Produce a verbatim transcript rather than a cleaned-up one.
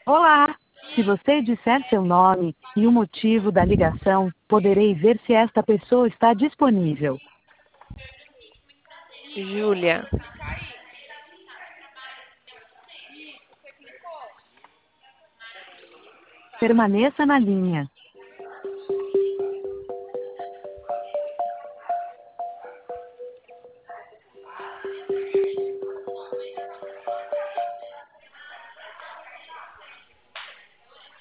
Olá! Se você disser seu nome e o motivo da ligação, poderei ver se esta pessoa está disponível. Júlia. Permaneça na linha.